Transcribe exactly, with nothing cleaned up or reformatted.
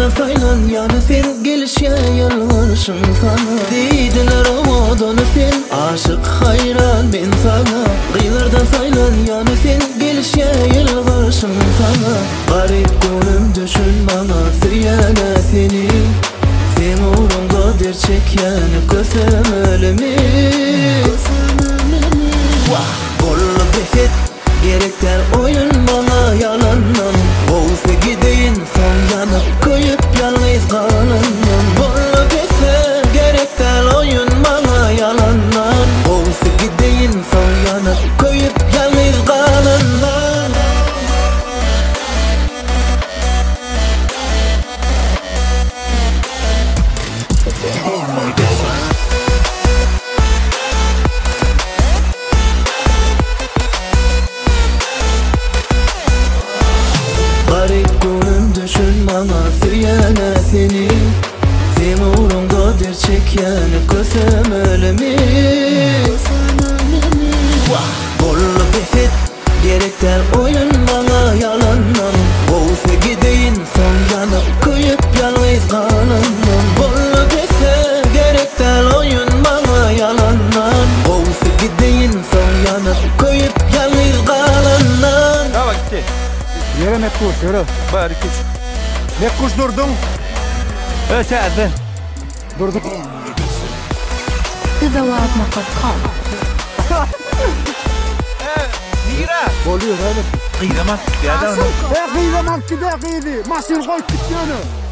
Kıyılarda saylan yanı sen, gelişe yalvarışım sana. Deydiler omadonu sen, aşık hayran ben sana. Kıyılarda saylan yanı sen, gelişe yalvarışım sana. Garip gönlüm düşün bana, süryene seni. Sen uğrumda derçek yanıp görsem ölümü. Gollu befet gerekler oyun bana yalandan. Olsa gideyim son yanıp koyup yalnız kalandan. Gollu befet gerekler oyun bana yalandan. Olsa gideyim son yanıp koyup yalnız kalandan. Garip gönlüm düşün bana, süryene seni. Sen uğrumda derçek yanıp görsem ölümü. Gollu befet gerekler oyun bana yalandan. Olsa gideyim son yanıp koyup yalnız kalandan. Gollu befet gerekler oyun bana yalandan. Olsa gideyim son yanıp koyup yalnız kalandan. Bravo gitti. Yere Mekkuş, yere. Bari kuş. Mekkuş durdun. Evet hadi. Durdun. إذا وعدنا قد قام. Mira. Oluyor öyle. Kıyılamaz. Bir adam. Ya kıyılamak ki de kıydı. Masir koy tükkünü.